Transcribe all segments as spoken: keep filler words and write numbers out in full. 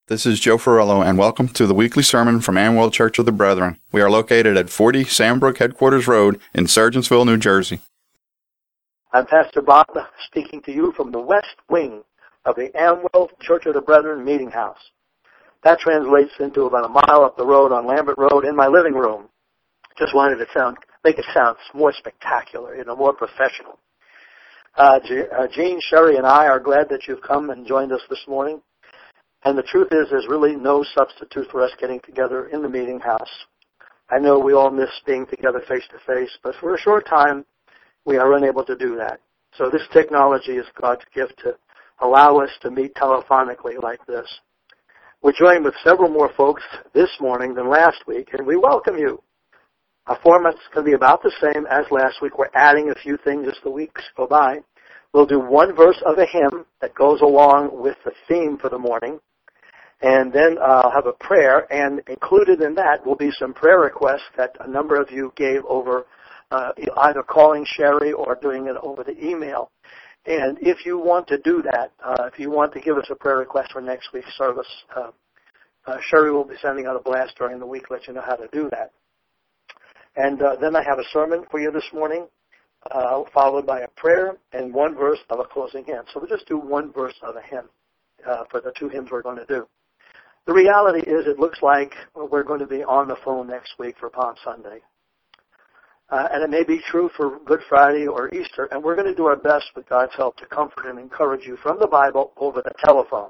This is Joe Ferrello, and welcome to the weekly sermon from Amwell Church of the Brethren. We are located at forty Sandbrook Headquarters Road in Sergeantsville, New Jersey. I'm Pastor Bob, speaking to you from the west wing of the Amwell Church of the Brethren meeting house. That translates into about a mile up the road on Lambert Road in my living room. Just wanted to sound, make it sound more spectacular, you know, more professional. Uh, Gene, Sherry, and I are glad that you've come and joined us this morning. And the truth is, there's really no substitute for us getting together in the meeting house. I know we all miss being together face to face, but for a short time, we are unable to do that. So this technology is God's gift to allow us to meet telephonically like this. We're joined with several more folks this morning than last week, and we welcome you. Our format's going to be about the same as last week. We're adding a few things as the weeks go by. We'll do one verse of a hymn that goes along with the theme for the morning. And then I'll have a prayer, and included in that will be some prayer requests that a number of you gave over uh, either calling Sherry or doing it over the email. And if you want to do that, uh, if you want to give us a prayer request for next week's service, uh, uh, Sherry will be sending out a blast during the week to let you know how to do that. And uh, then I have a sermon for you this morning, uh, followed by a prayer and one verse of a closing hymn. So we'll just do one verse of a hymn uh, for the two hymns we're going to do. The reality is it looks like we're going to be on the phone next week for Palm Sunday. Uh, and it may be true for Good Friday or Easter, and we're going to do our best with God's help to comfort and encourage you from the Bible over the telephone.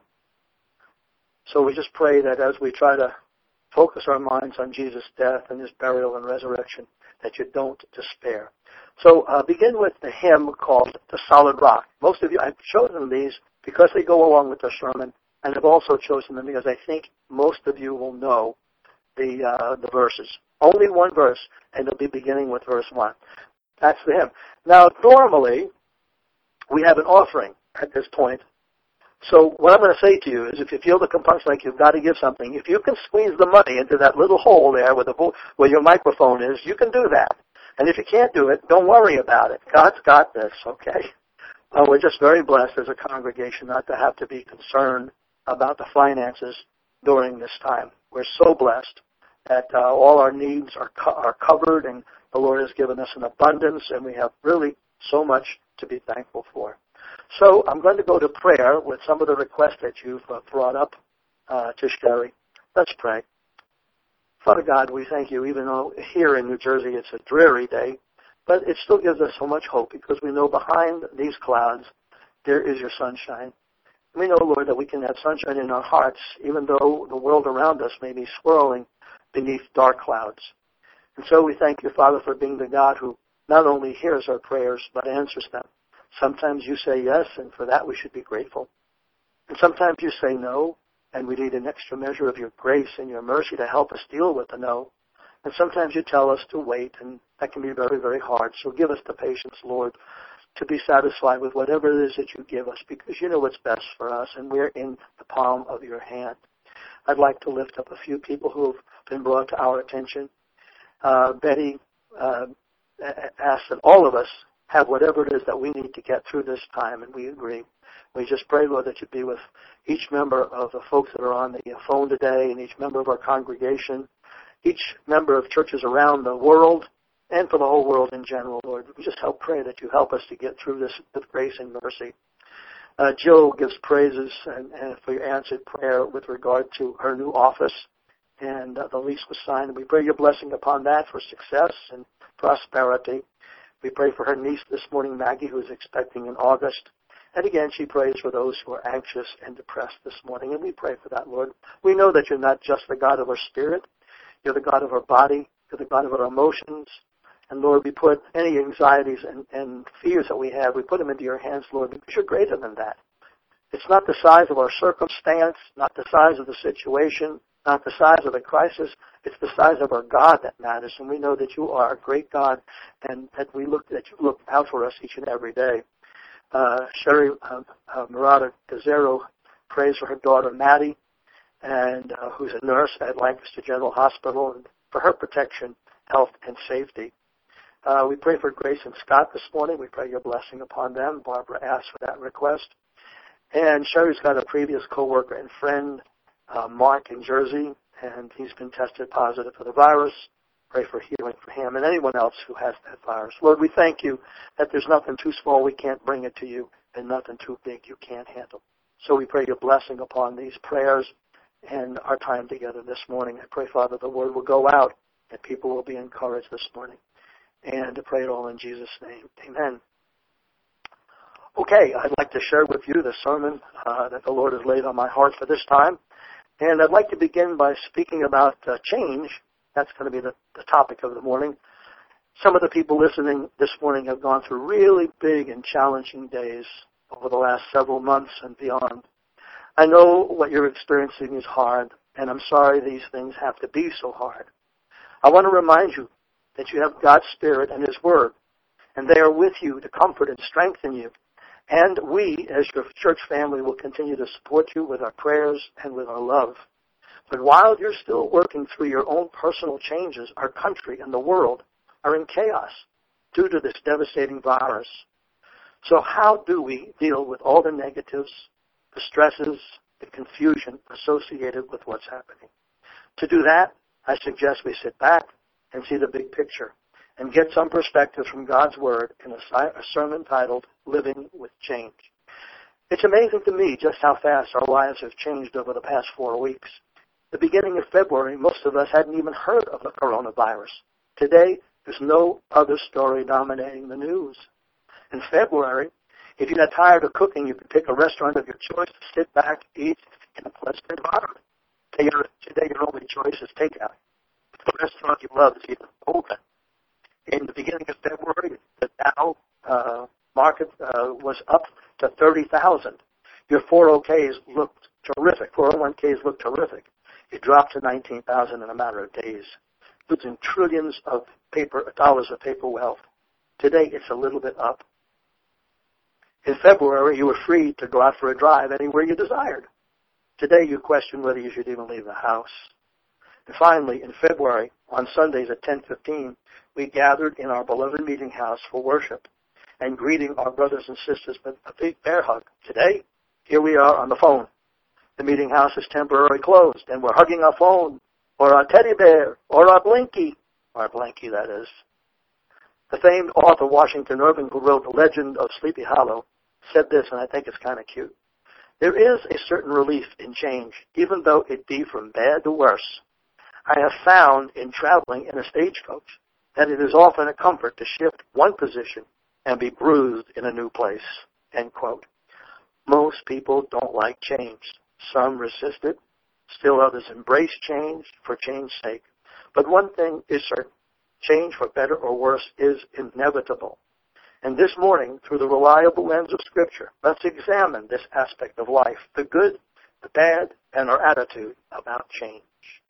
So we just pray that as we try to focus our minds on Jesus' death and His burial and resurrection, that you don't despair. So uh, begin with the hymn called The Solid Rock. Most of you, I've chosen these because they go along with the sermon. And I've also chosen them because I think most of you will know the uh, the verses. Only one verse, and it'll be beginning with verse one. That's the hymn. Now, normally, we have an offering at this point. So what I'm going to say to you is if you feel the compunction like you've got to give something, if you can squeeze the money into that little hole there where, the, where your microphone is, you can do that. And if you can't do it, don't worry about it. God's got this, okay? Uh, we're just very blessed as a congregation not to have to be concerned about the finances during this time. We're so blessed that uh, all our needs are co- are covered, and the Lord has given us an abundance, and we have really so much to be thankful for. So I'm going to go to prayer with some of the requests that you've uh, brought up uh, to Sherry. Let's pray. Father God, we thank you, even though here in New Jersey it's a dreary day, but it still gives us so much hope because we know behind these clouds there is your sunshine. We know, Lord, that we can have sunshine in our hearts, even though the world around us may be swirling beneath dark clouds. And so we thank you, Father, for being the God who not only hears our prayers, but answers them. Sometimes you say yes, and for that we should be grateful. And sometimes you say no, and we need an extra measure of your grace and your mercy to help us deal with the no. And sometimes you tell us to wait, and that can be very, very hard. So give us the patience, Lord, to be satisfied with whatever it is that you give us, because you know what's best for us, and we're in the palm of your hand. I'd like to lift up a few people who have been brought to our attention. Uh, Betty uh, asked that all of us have whatever it is that we need to get through this time, and we agree. We just pray, Lord, that you be with each member of the folks that are on the phone today, and each member of our congregation, each member of churches around the world, and for the whole world in general, Lord. We just help pray that you help us to get through this with grace and mercy. Uh, Jill gives praises and, and for your answered prayer with regard to her new office, and uh, the lease was signed. We pray your blessing upon that for success and prosperity. We pray for her niece this morning, Maggie, who is expecting in August. And again, she prays for those who are anxious and depressed this morning, and we pray for that, Lord. We know that you're not just the God of our spirit. You're the God of our body. You're the God of our emotions. And, Lord, we put any anxieties and, and fears that we have, we put them into your hands, Lord, because you're greater than that. It's not the size of our circumstance, not the size of the situation, not the size of the crisis. It's the size of our God that matters. And we know that you are a great God and that we look that you look out for us each and every day. Uh, Sherry uh, uh, Murata Gazzaro prays for her daughter, Maddie, and uh, who's a nurse at Lancaster General Hospital, and for her protection, health, and safety. Uh, we pray for Grace and Scott this morning. We pray your blessing upon them. Barbara asked for that request. And Sherry's got a previous coworker and friend uh, Mark in Jersey, and he's been tested positive for the virus. Pray for healing for him and anyone else who has that virus. Lord, we thank you that there's nothing too small we can't bring it to you and nothing too big you can't handle. So we pray your blessing upon these prayers and our time together this morning. I pray, Father, the word will go out and people will be encouraged this morning. And to pray it all in Jesus' name. Amen. Okay, I'd like to share with you the sermon uh, that the Lord has laid on my heart for this time. And I'd like to begin by speaking about uh, change. That's going to be the, the topic of the morning. Some of the people listening this morning have gone through really big and challenging days over the last several months and beyond. I know what you're experiencing is hard, and I'm sorry these things have to be so hard. I want to remind you that you have God's Spirit and His Word, and they are with you to comfort and strengthen you. And we, as your church family, will continue to support you with our prayers and with our love. But while you're still working through your own personal changes, our country and the world are in chaos due to this devastating virus. So how do we deal with all the negatives, the stresses, the confusion associated with what's happening? To do that, I suggest we sit back and see the big picture and get some perspective from God's Word in a, a sermon titled, Living with Change. It's amazing to me just how fast our lives have changed over the past four weeks. The beginning of February, most of us hadn't even heard of the coronavirus. Today, there's no other story dominating the news. In February, if you got tired of cooking, you could pick a restaurant of your choice to sit back, eat in a pleasant environment. Today, your only choice is takeout. The restaurant you love is even open. In the beginning of February, the Dow uh, market uh, was up to thirty thousand. Your four oh Ks looked terrific. four oh one Ks looked terrific. It dropped to nineteen thousand in a matter of days, losing trillions of paper dollars of paper wealth. Today, it's a little bit up. In February, you were free to go out for a drive anywhere you desired. Today, you question whether you should even leave the house. And finally, in February, on Sundays at ten fifteen, we gathered in our beloved meeting house for worship and greeting our brothers and sisters with a big bear hug. Today, here we are on the phone. The meeting house is temporarily closed, and we're hugging our phone, or our teddy bear, or our Blinky, our Blanky, that is. The famed author Washington Irving, who wrote The Legend of Sleepy Hollow, said this, and I think it's kind of cute. There is a certain relief in change, even though it be from bad to worse. I have found in traveling in a stagecoach that it is often a comfort to shift one position and be bruised in a new place. End quote. Most people don't like change. Some resist it. Still others embrace change for change's sake. But one thing is certain. Change, for better or worse, is inevitable. And this morning, through the reliable lens of Scripture, let's examine this aspect of life, the good, the bad, and our attitude about change.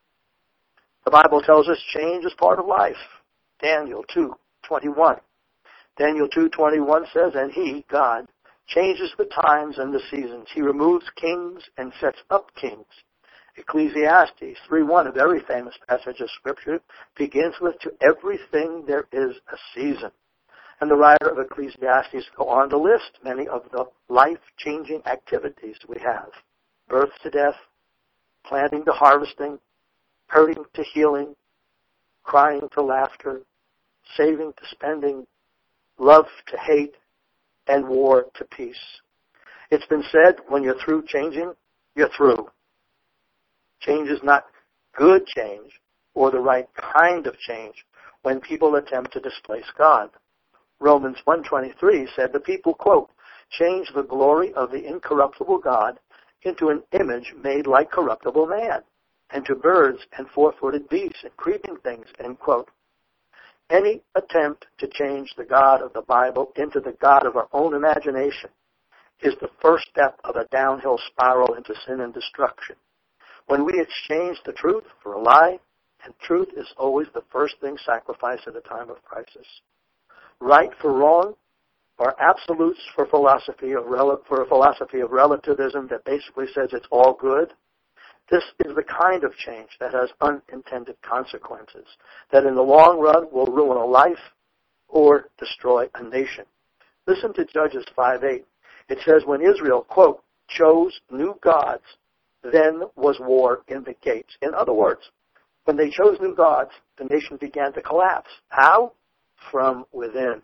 The Bible tells us change is part of life. Daniel two twenty-one. Daniel two twenty-one says, and He, God, changes the times and the seasons. He removes kings and sets up kings. Ecclesiastes three one, a very famous passage of Scripture, begins with, to everything there is a season. And the writer of Ecclesiastes go on to list many of the life-changing activities we have. Birth to death, planting to harvesting, hurting to healing, crying to laughter, saving to spending, love to hate, and war to peace. It's been said, when you're through changing, you're through. Change is not good change or the right kind of change when people attempt to displace God. Romans one twenty-three said the people, quote, change the glory of the incorruptible God into an image made like corruptible man, and to birds and four-footed beasts and creeping things, end quote. Any attempt to change the God of the Bible into the God of our own imagination is the first step of a downhill spiral into sin and destruction. When we exchange the truth for a lie, and truth is always the first thing sacrificed at a time of crisis. Right for wrong, or absolutes for philosophy of rel- for a philosophy of relativism that basically says it's all good. This is the kind of change that has unintended consequences, that in the long run will ruin a life or destroy a nation. Listen to Judges five eight. It says, when Israel, quote, chose new gods then was war in the gates. In other words, when they chose new gods, the nation began to collapse. How? From within.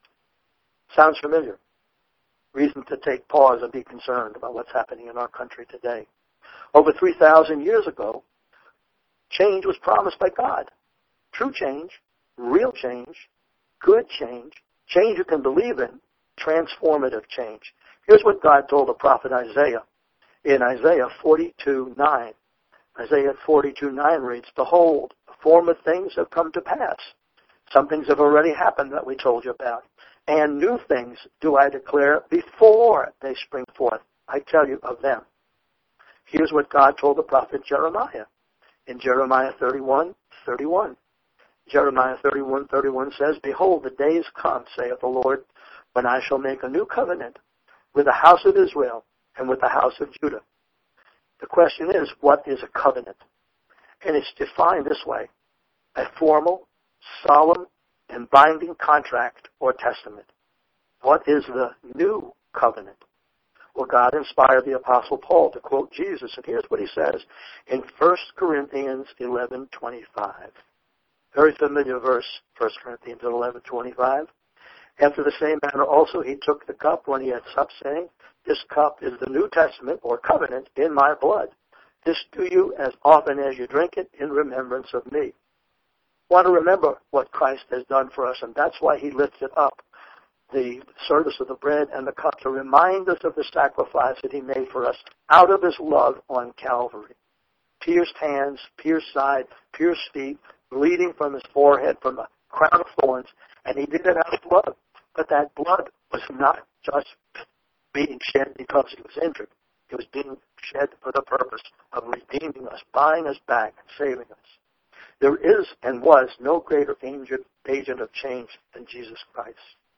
Sounds familiar? Reason to take pause and be concerned about what's happening in our country today. Over three thousand years ago, change was promised by God. True change, real change, good change, change you can believe in, transformative change. Here's what God told the prophet Isaiah in Isaiah forty-two nine. Isaiah forty-two nine reads, "Behold, the former things have come to pass. Some things have already happened that we told you about. And new things do I declare before they spring forth. I tell you of them." Here's what God told the prophet Jeremiah in Jeremiah thirty-one thirty-one. Jeremiah thirty-one thirty-one says, "Behold, the days come, saith the Lord, when I shall make a new covenant with the house of Israel and with the house of Judah." The question is, what is a covenant? And it's defined this way: a formal, solemn, and binding contract or testament. What is the new covenant? Well, God inspired the Apostle Paul to quote Jesus, and here's what he says in First Corinthians eleven twenty-five. Very familiar verse, First Corinthians eleven twenty-five. "After the same manner also he took the cup when he had supped, saying, This cup is the New Testament or covenant in my blood. This do you as often as you drink it in remembrance of me." Want to remember what Christ has done for us, and that's why he lifted up the service of the bread and the cup to remind us of the sacrifice that he made for us out of his love on Calvary. Pierced hands, pierced side, pierced feet, bleeding from his forehead from a crown of thorns, and he did it out of blood. But that blood was not just being shed because he was injured. It was being shed for the purpose of redeeming us, buying us back, and saving us. There is and was no greater agent of change than Jesus Christ.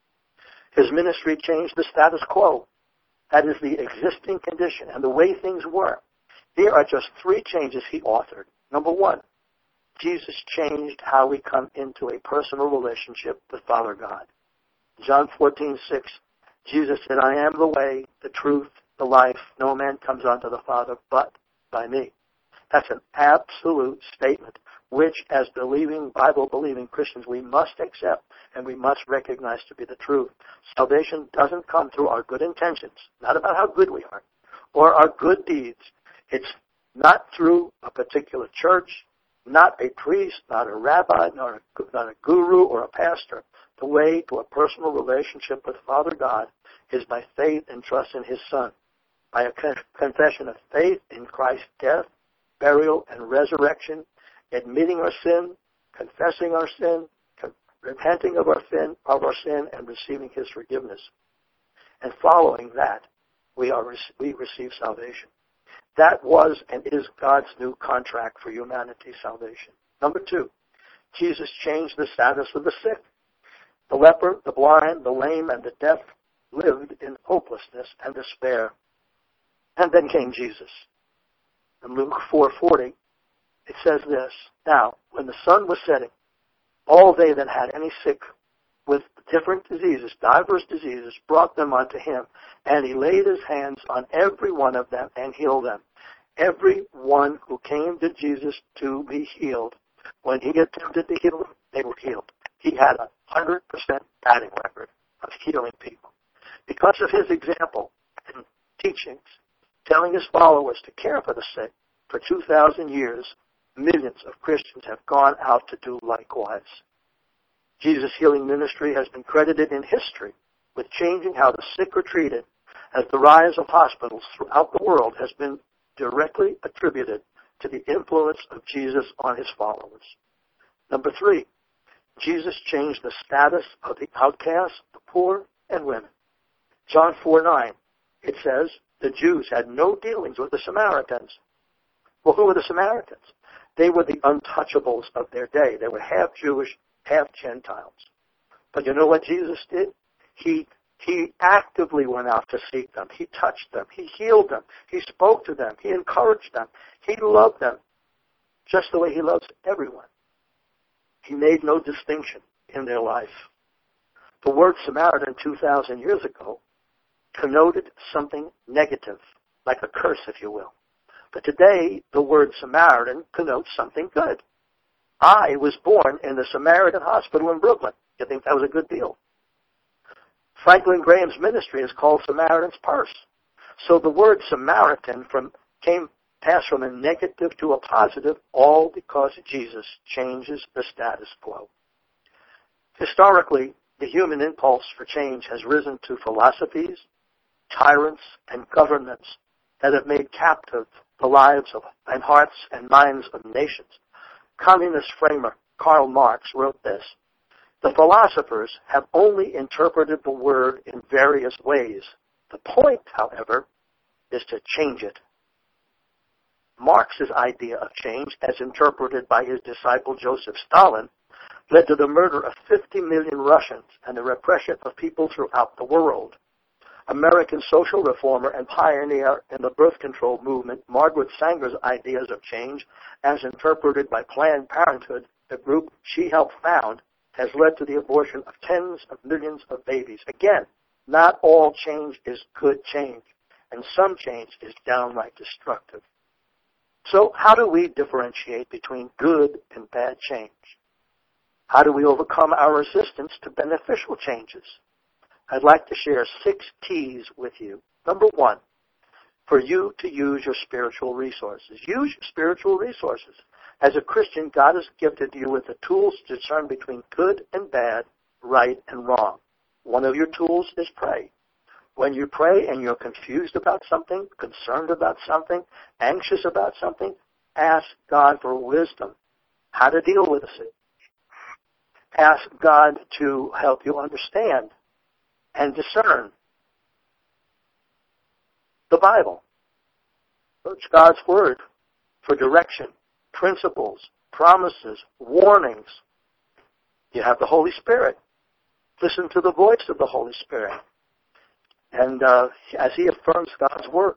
His ministry changed the status quo. That is the existing condition and the way things were. Here are just three changes he authored. Number one, Jesus changed how we come into a personal relationship with Father God. John fourteen six, Jesus said, "I am the way, the truth, the life. No man comes unto the Father but by me." That's an absolute statement, which as believing, Bible-believing Christians, we must accept and we must recognize to be the truth. Salvation doesn't come through our good intentions, not about how good we are, or our good deeds. It's not through a particular church, not a priest, not a rabbi, not a, not a guru or a pastor. The way to a personal relationship with Father God is by faith and trust in his Son, by a confession of faith in Christ's death, burial, and resurrection, admitting our sin, confessing our sin, repenting of our sin, of our sin, and receiving his forgiveness. And following that, we are we receive salvation. That was and is God's new contract for humanity's salvation. Number two, Jesus changed the status of the sick. The leper, the blind, the lame, and the deaf lived in hopelessness and despair. And then came Jesus. In Luke four forty, it says this, "Now, when the sun was setting, all they that had any sick with different diseases, diverse diseases, brought them unto him, and he laid his hands on every one of them and healed them." Every one who came to Jesus to be healed, when he attempted to heal them, they were healed. He had a one hundred percent batting record of healing people. Because of his example and teachings, telling his followers to care for the sick, for two thousand years, millions of Christians have gone out to do likewise. Jesus' healing ministry has been credited in history with changing how the sick are treated, as the rise of hospitals throughout the world has been directly attributed to the influence of Jesus on his followers. Number three, Jesus changed the status of the outcast, the poor, and women. John four nine, it says, the Jews had no dealings with the Samaritans. Well, who were the Samaritans? They were the untouchables of their day. They were half Jewish, half Gentiles. But you know what Jesus did? He He actively went out to seek them. He touched them. He healed them. He spoke to them. He encouraged them. He loved them just the way he loves everyone. He made no distinction in their life. The word Samaritan two thousand years ago connoted something negative, like a curse, if you will. But today, the word Samaritan connotes something good. I was born in the Samaritan Hospital in Brooklyn. You think that was a good deal? Franklin Graham's ministry is called Samaritan's Purse. So the word Samaritan from came passed from a negative to a positive, all because Jesus changes the status quo. Historically, the human impulse for change has risen to philosophies, tyrants, and governments that have made captive the lives of, and hearts and minds of nations. Communist framer Karl Marx wrote this: "The philosophers have only interpreted the word in various ways. The point, however, is to change it." Marx's idea of change, as interpreted by his disciple Joseph Stalin, led to the murder of fifty million Russians and the repression of people throughout the world. American social reformer and pioneer in the birth control movement, Margaret Sanger's ideas of change, as interpreted by Planned Parenthood, the group she helped found, has led to the abortion of tens of millions of babies. Again, not all change is good change, and some change is downright destructive. So how do we differentiate between good and bad change? How do we overcome our resistance to beneficial changes? I'd like to share six T's with you. Number one, for you to use your spiritual resources. Use your spiritual resources. As a Christian, God has gifted you with the tools to discern between good and bad, right and wrong. One of your tools is pray. When you pray and you're confused about something, concerned about something, anxious about something, ask God for wisdom, how to deal with it. Ask God to help you understand and discern the Bible. Search God's Word for direction, principles, promises, warnings. You have the Holy Spirit. Listen to the voice of the Holy Spirit. And uh, as He affirms God's Word.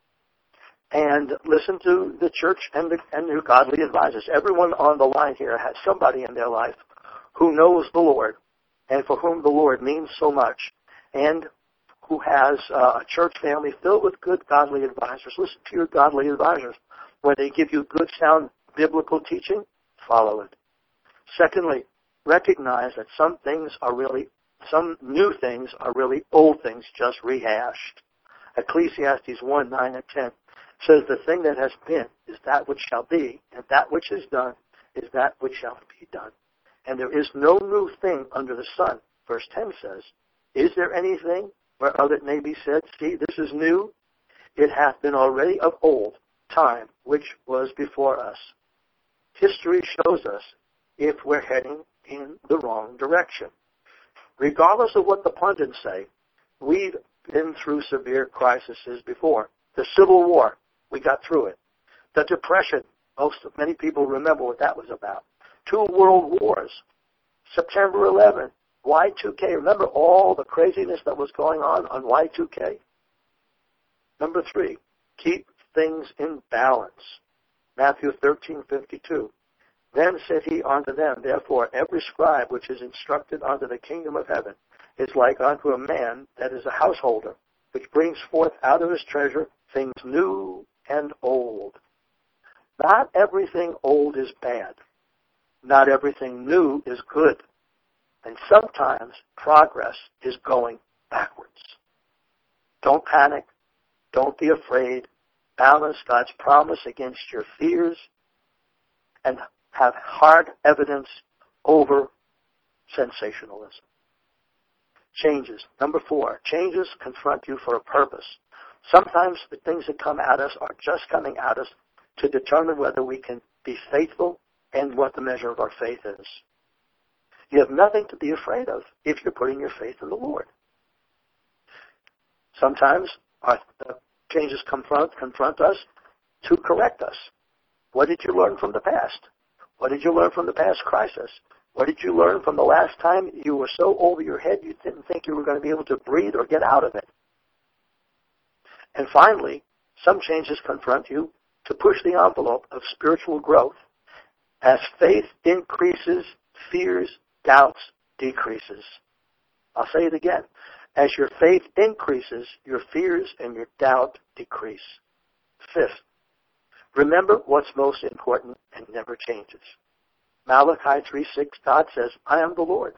And listen to the church and, the, and your godly advisors. Everyone on the line here has somebody in their life who knows the Lord and for whom the Lord means so much, and who has uh, a church family filled with good godly advisors. Listen to your godly advisors. When they give you good, sound biblical teaching, follow it. Secondly, recognize that some things are really, some new things are really old things just rehashed. Ecclesiastes one, nine, and ten says the thing that has been is that which shall be, and that which is done is that which shall be done. And there is no new thing under the sun. Verse ten says, is there anything whereof it may be said, see, this is new? It hath been already of old time, which was before us. History shows us if we're heading in the wrong direction. Regardless of what the pundits say, we've been through severe crises before. The Civil War, we got through it. The Depression, most many people remember what that was about. Two world wars, September eleventh, Y two K. Remember all the craziness that was going on on Y two K? Number three, keep things in balance. Matthew thirteen fifty-two. Then said he unto them, therefore every scribe which is instructed unto the kingdom of heaven is like unto a man that is a householder, which brings forth out of his treasure things new and old. Not everything old is bad. Not everything new is good. And sometimes progress is going backwards. Don't panic. Don't be afraid. Balance God's promise against your fears and have hard evidence over sensationalism. Changes. Number four, changes confront you for a purpose. Sometimes the things that come at us are just coming at us to determine whether we can be faithful and what the measure of our faith is. You have nothing to be afraid of if you're putting your faith in the Lord. Sometimes our changes confront, confront us to correct us. What did you learn from the past? What did you learn from the past crisis? What did you learn from the last time you were so over your head you didn't think you were going to be able to breathe or get out of it? And finally, some changes confront you to push the envelope of spiritual growth. As faith increases, fears, doubts decreases. I'll say it again. As your faith increases, your fears and your doubt decrease. Fifth, Remember what's most important and never changes. Malachi three six, God says, I am the Lord.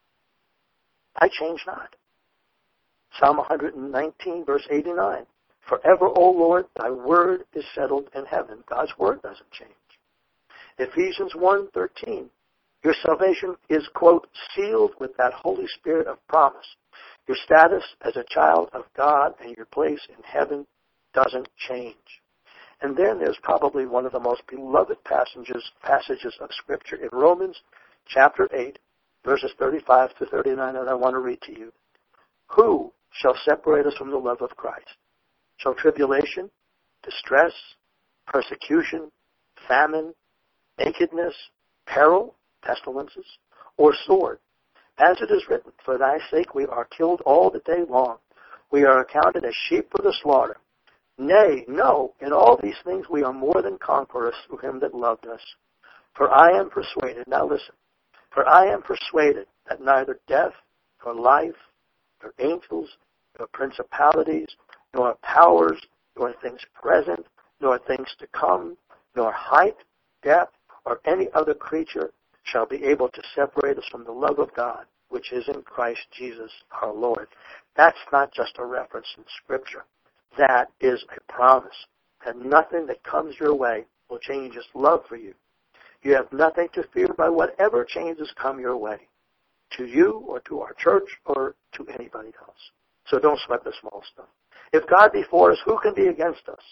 I change not. Psalm one nineteen, verse eighty-nine. Forever, O Lord, thy word is settled in heaven. God's word doesn't change. Ephesians one thirteen. Your salvation is, quote, sealed with that Holy Spirit of promise. Your status as a child of God and your place in heaven doesn't change. And then there's probably one of the most beloved passages, passages of Scripture in Romans chapter eight, verses thirty-five to thirty-nine, that I want to read to you. Who shall separate us from the love of Christ? Shall tribulation, distress, persecution, famine, nakedness, peril, pestilences, or sword? As it is written, for thy sake we are killed all the day long. We are accounted as sheep for the slaughter. Nay, no, in all these things we are more than conquerors through him that loved us. For I am persuaded, now listen, for I am persuaded that neither death, nor life, nor angels, nor principalities, nor powers, nor things present, nor things to come, nor height, depth, or any other creature shall be able to separate us from the love of God, which is in Christ Jesus our Lord. That's not just a reference in Scripture. That is a promise that nothing that comes your way will change his love for you. You have nothing to fear by whatever changes come your way, to you or to our church or to anybody else. So don't sweat the small stuff. If God be for us, who can be against us?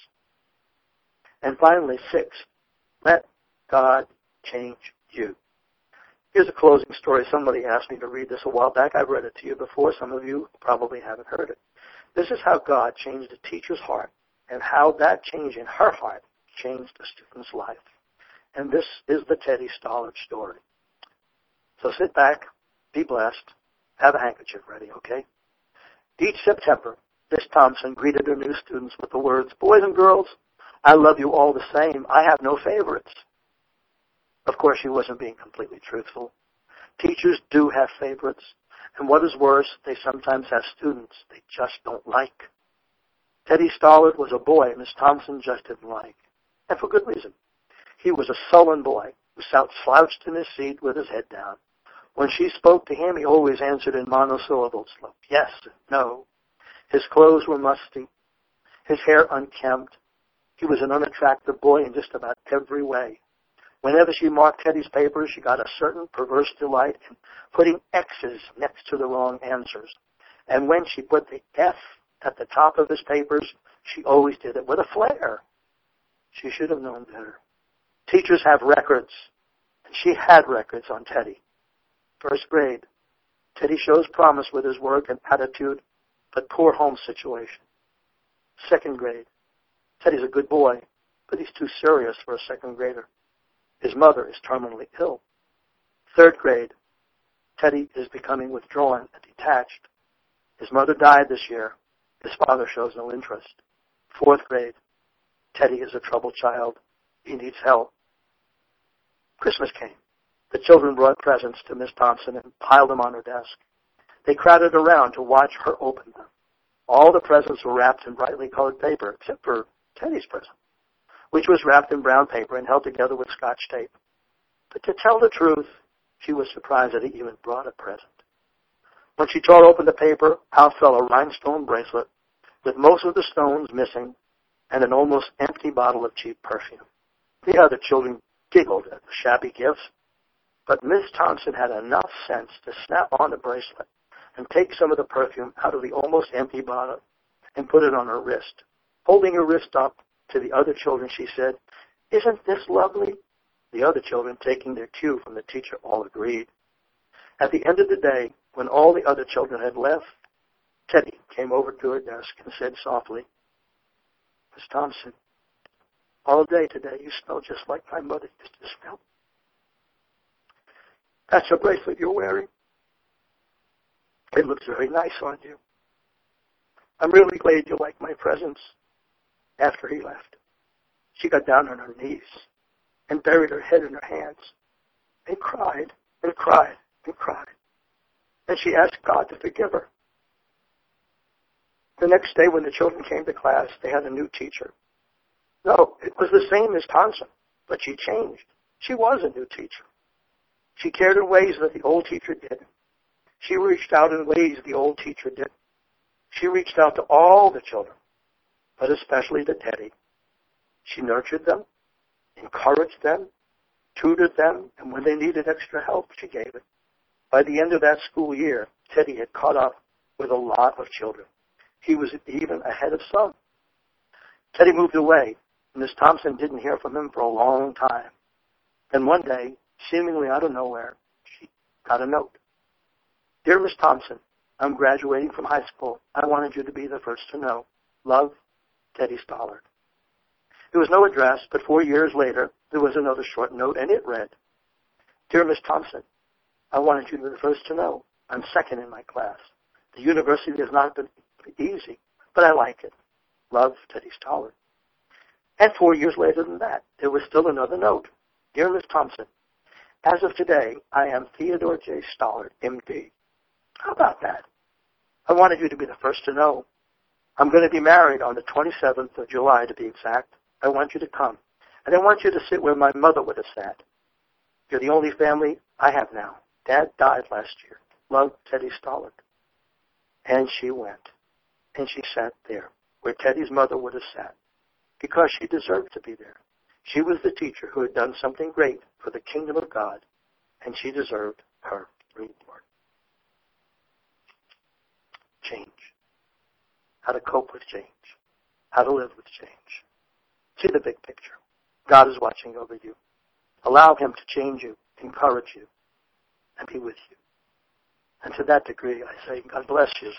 And finally, six, let God change you. Here's a closing story. Somebody asked me to read this a while back. I've read it to you before. Some of you probably haven't heard it. This is how God changed a teacher's heart and how that change in her heart changed a student's life. And this is the Teddy Stollard story. So sit back, be blessed, have a handkerchief ready, okay? Each September, Miss Thompson greeted her new students with the words, boys and girls, I love you all the same. I have no favorites. Of course, she wasn't being completely truthful. Teachers do have favorites. And what is worse, they sometimes have students they just don't like. Teddy Stollard was a boy Miss Thompson just didn't like. And for good reason. He was a sullen boy who sat slouched in his seat with his head down. When she spoke to him, he always answered in monosyllables, like yes and no. His clothes were musty, his hair unkempt. He was an unattractive boy in just about every way. Whenever she marked Teddy's papers, she got a certain perverse delight in putting X's next to the wrong answers. And when she put the F at the top of his papers, she always did it with a flair. She should have known better. Teachers have records, and she had records on Teddy. First grade, Teddy shows promise with his work and attitude, but poor home situation. Second grade, Teddy's a good boy, but he's too serious for a second grader. His mother is terminally ill. Third grade, Teddy is becoming withdrawn and detached. His mother died this year. His father shows no interest. Fourth grade, Teddy is a troubled child. He needs help. Christmas came. The children brought presents to Miss Thompson and piled them on her desk. They crowded around to watch her open them. All the presents were wrapped in brightly colored paper, except for Teddy's present, which was wrapped in brown paper and held together with Scotch tape. But to tell the truth, she was surprised that he even brought a present. When she tore open the paper, out fell a rhinestone bracelet with most of the stones missing and an almost empty bottle of cheap perfume. The other children giggled at the shabby gifts, but Miss Thompson had enough sense to snap on the bracelet and take some of the perfume out of the almost empty bottle and put it on her wrist. Holding her wrist up to the other children, she said, "Isn't this lovely?" The other children, taking their cue from the teacher, all agreed. At the end of the day, when all the other children had left, Teddy came over to her desk and said softly, "Miss Thompson, all day today you smell just like my mother used to smell. That's a bracelet you're wearing. It looks very nice on you. I'm really glad you like my presents." After he left, she got down on her knees and buried her head in her hands and cried and cried and cried. And she asked God to forgive her. The next day when the children came to class, they had a new teacher. No, it was the same Miss Thompson, but she changed. She was a new teacher. She cared in ways that the old teacher didn't. She reached out in ways the old teacher didn't. She reached out to all the children, but especially to Teddy. She nurtured them, encouraged them, tutored them, and when they needed extra help, she gave it. By the end of that school year, Teddy had caught up with a lot of children. He was even ahead of some. Teddy moved away. Miss Thompson didn't hear from him for a long time. Then one day, seemingly out of nowhere, she got a note. Dear Miss Thompson, I'm graduating from high school. I wanted you to be the first to know. Love, Teddy Stollard. There was no address, but four years later, there was another short note, and it read, Dear Miss Thompson, I wanted you to be the first to know. I'm second in my class. The university has not been easy, but I like it. Love, Teddy Stollard. And four years later than that, there was still another note. Dear Miss Thompson, as of today, I am Theodore J. Stollard, M D. How about that? I wanted you to be the first to know. I'm going to be married on the twenty-seventh of July, to be exact. I want you to come. And I want you to sit where my mother would have sat. You're the only family I have now. Dad died last year. Love, Teddy Stollard. And she went. And she sat there where Teddy's mother would have sat, because she deserved to be there. She was the teacher who had done something great for the kingdom of God, and she deserved her reward. Change. How to cope with change. How to live with change. See the big picture. God is watching over you. Allow him to change you, encourage you, and be with you. And to that degree, I say, God bless you.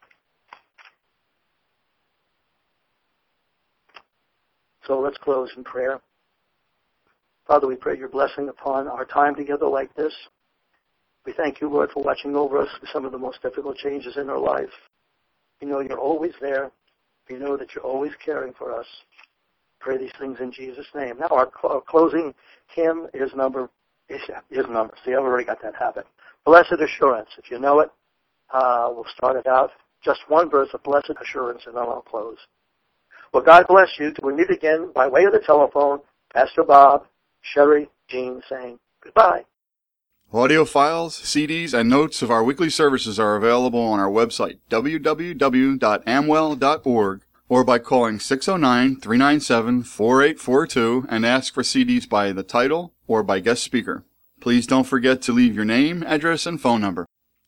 So let's close in prayer. Father, we pray your blessing upon our time together like this. We thank you, Lord, for watching over us with some of the most difficult changes in our life. We know you're always there. We know that you're always caring for us. Pray these things in Jesus' name. Now our, cl- our closing hymn is number, is, is number. See, I've already got that habit. Blessed Assurance. If you know it, uh, we'll start it out. Just one verse of Blessed Assurance, and then I'll close. Well, God bless you. Till we meet again by way of the telephone, Pastor Bob, Sherry, Jean saying goodbye. Audio files, C Ds, and notes of our weekly services are available on our website, w w w dot amwell dot org, or by calling six oh nine, three nine seven, four eight four two and ask for C Ds by the title or by guest speaker. Please don't forget to leave your name, address, and phone number.